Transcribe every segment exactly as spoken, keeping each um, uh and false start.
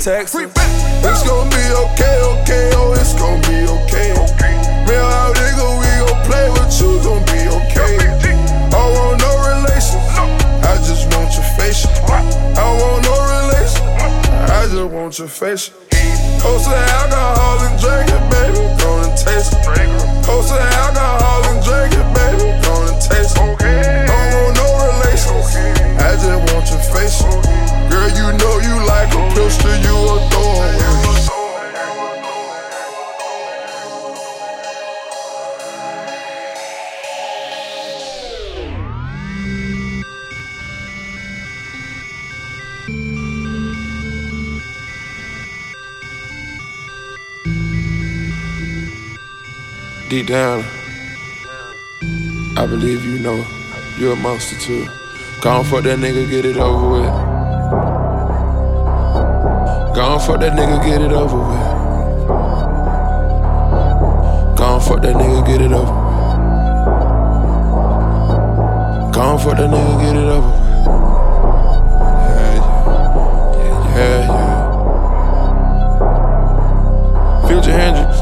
Texas. It's gon' be okay, okay, oh, it's gon' be okay. Man, how nigga, we gon' play with you, gon' be okay. I want no relation, I just want your face. I want no relation, I just want your face. Post the alcohol and drink it, baby, gonna taste it. Post the alcohol and drink it, baby, gonna taste it. I don't want no relation, I just want your face. Girl, you know you like a pistol, you a throwaway. Deep down, I believe you know you're a monster too. Go on, fuck that nigga, get it over with. Go on, fuck that nigga, get it over with. Go on, fuck that nigga, get it over with. Go on, fuck that nigga, get it over with. Yeah, yeah, yeah, yeah. Future Hendrix.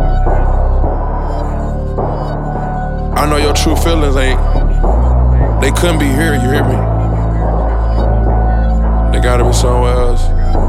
I know your true feelings ain't, they couldn't be here, you hear me? They gotta be somewhere else.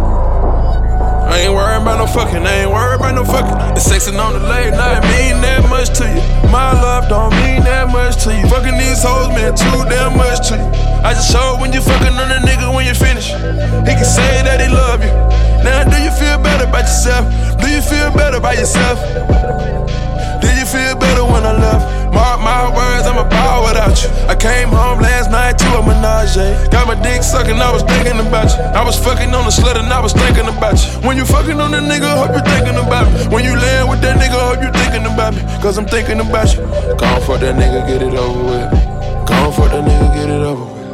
I ain't worried about no fucking, I ain't worried about no fucking. The sexing on the late night mean that much to you. My love don't mean that much to you. Fucking these hoes mean too damn much to you. I just showed when you fucking on a nigga when you finish. He can say that he love you. Now do you feel better about yourself? Do you feel better about yourself? Did you feel better when I left? Mark my words, I'm a ball without you. I came home last night to a menage. Got my dick sucking, I was thinking about you. I was fucking on the slut and I was thinking about you. When you fucking on a nigga, hope you're thinking about me. When you land with that nigga, hope you're thinking about me. Cause I'm thinking about you. Go on, fuck that nigga, get it over with. Go on, fuck that nigga, get it over with.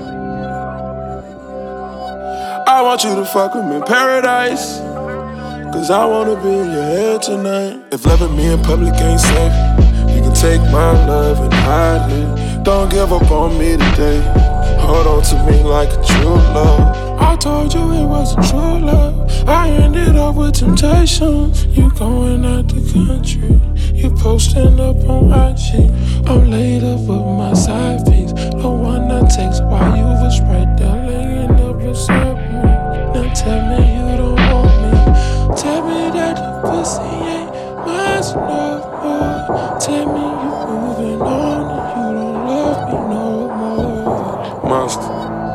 I want you to fuck with me in paradise. Cause I wanna be in your head tonight. If loving me in public ain't safe, you can take my love and hide it. Don't give up on me today. Hold on to me like a true love. I told you it wasn't true love. I ended up with temptations. You going out the country, you posting up on I G. I'm laid up with my side piece, the one that takes while you was right there laying up beside me. Now tell me you don't want me. Tell me that the pussy ain't mine no more. Tell me you moving on and you don't love me no more. Monster.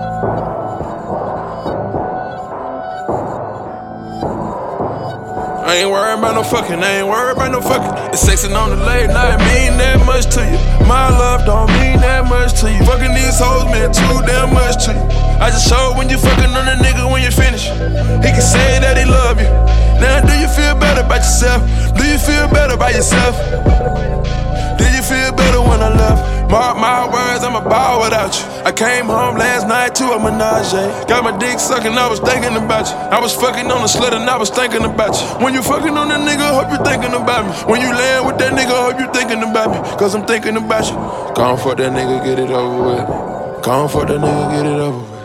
I ain't worried about no fucking, I ain't worried about no fucking. The sexing on the late night mean that much to you. My love don't mean that much to you. Fucking these hoes mean too damn much to you. I just showed when you fucking on a nigga when you finish. He can say that he love you. Now do you feel better about yourself? Do you feel better about yourself? Did you feel better when I left? Mark my words, I'm a ball without you. I came home last night to a menage. Got my dick sucking, I was thinking about you. I was fucking on the slut and I was thinking about you. When you fucking on a nigga, hope you're thinking about me. When you land with that nigga, hope you're thinking about me. Cause I'm thinking about you. Go on, fuck that nigga, get it over with. Go on, fuck that nigga, get it over with.